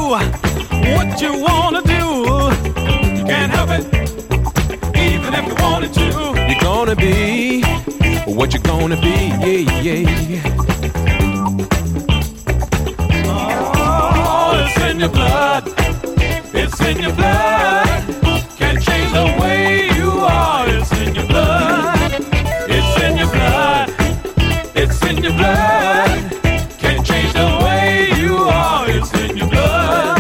what you wanna do. You can't help it, even if you wanted to. You're gonna be what you're gonna be, yeah, yeah. Oh, it's in your blood. It's in your blood. Can't change the way you are. It's in your blood. It's in your blood. It's in your blood. Can't change the way you are. It's in your blood.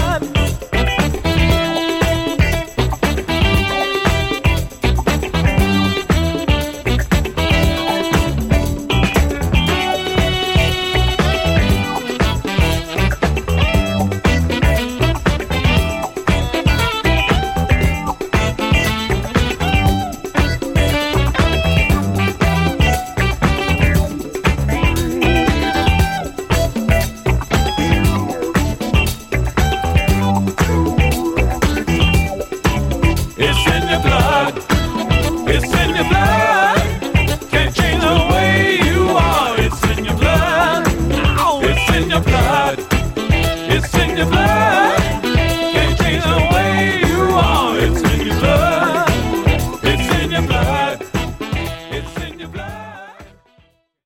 It's in your blood. Can't change the way you are. It's in your blood. It's in your blood. It's in your blood.